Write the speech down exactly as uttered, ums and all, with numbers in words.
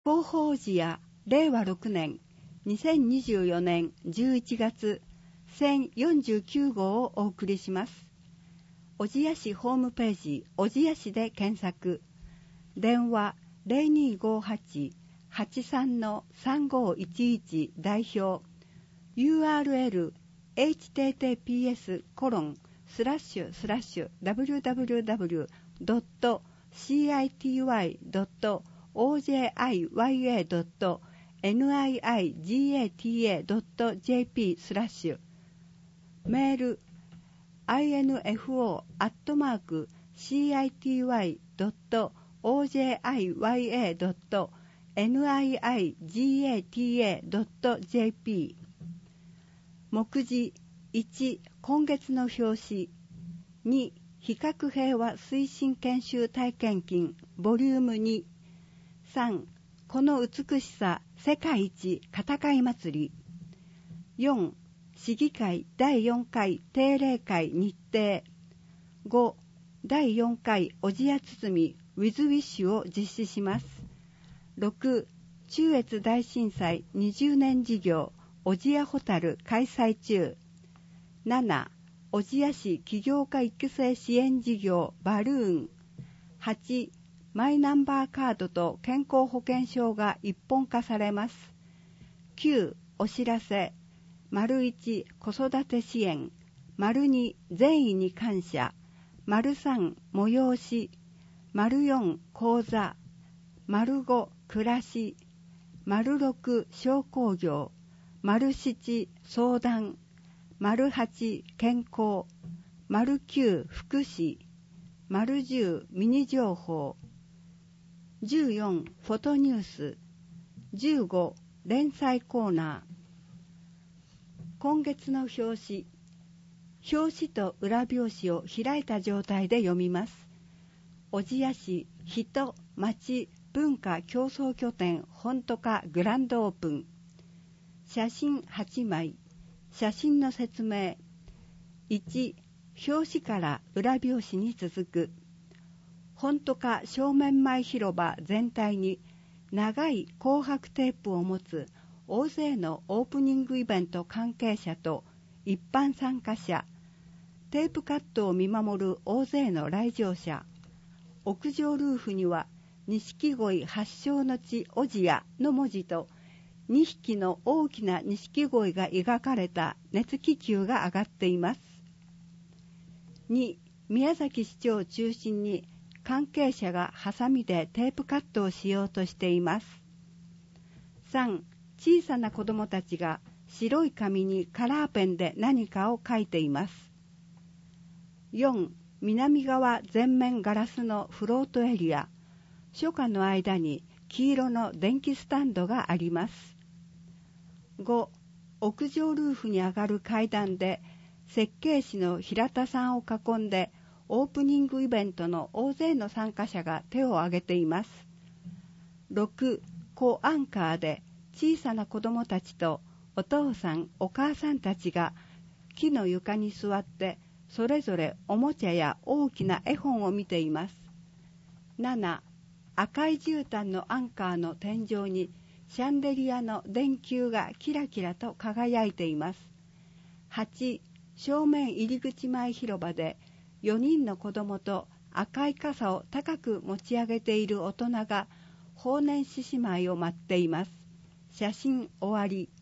広報時やれいわろくねんにせんにじゅうよねんじゅういちがつせんよんじゅうきゅうごうをお送りします。小千谷市ホームページ小千谷市で検索。電話 ゼロにーごはち はちさん さんごいちいち 代表 ユーアールエル エイチティーティーピーエス コロンスラッシュスラッシュ ダブリューダブリューダブリュー ドット シーアイティーワイ ドット オージェーアイワイエー ドット ニガタ ドット ジェーピー スラッシュメール アイエヌエフオー アットマーク シーアイティーワイ ドット オージェーアイワイエー ドット ニガタ ドット ジェーピー 目次いち今月の表紙に非核平和推進研修体験金ボリュームにさんこの美しさ世界一戦い祭りよん市議会だいよんかい定例会日程ごだいよんかい小千谷包ウィズウィッシュを実施します。ろく中越大震災にじゅうねん事業小千谷ホタル開催中。なな小千谷市起業家育成支援事業バルーン。はちマイナンバーカードと健康保険証が一本化されます。きゅうお知らせ。丸いち子育て支援。丸に善意に感謝。丸さん催し。丸よん講座。丸ご暮らし。丸ろく商工業。丸なな相談。丸はち健康。丸きゅう福祉。丸じゅうミニ情報。じゅうよんフォトニュース。じゅうご連載コーナー。今月の表紙。表紙と裏表紙を開いた状態で読みます。小千谷市人町文化競争拠点本都化グランドオープン。写真はちまい。写真の説明。いち表紙から裏表紙に続く。本都化正面前広場全体に長い紅白テープを持つ大勢のオープニングイベント関係者と一般参加者、テープカットを見守る大勢の来場者、屋上ルーフには錦鯉発祥の地小千谷の文字とにひきの大きな錦鯉が描かれた熱気球が上がっています。に宮崎市長を中心に関係者がハサミでテープカットをしようとしています。さん小さな子供たちが白い紙にカラーペンで何かを書いています。よん南側全面ガラスのフロートエリア。初夏の間に黄色の電気スタンドがあります。ご屋上ルーフに上がる階段で設計士の平田さんを囲んでオープニングイベントの大勢の参加者が手を挙げています。ろくコアンカーで小さな子供たちとお父さんお母さんたちが木の床に座ってそれぞれおもちゃや大きな絵本を見ています。なな赤い絨毯のアンカーの天井にシャンデリアの電球がキラキラと輝いています。はち正面入り口前広場でよにんの子供と赤い傘を高く持ち上げている大人が法然獅子舞を待っています。写真終わり。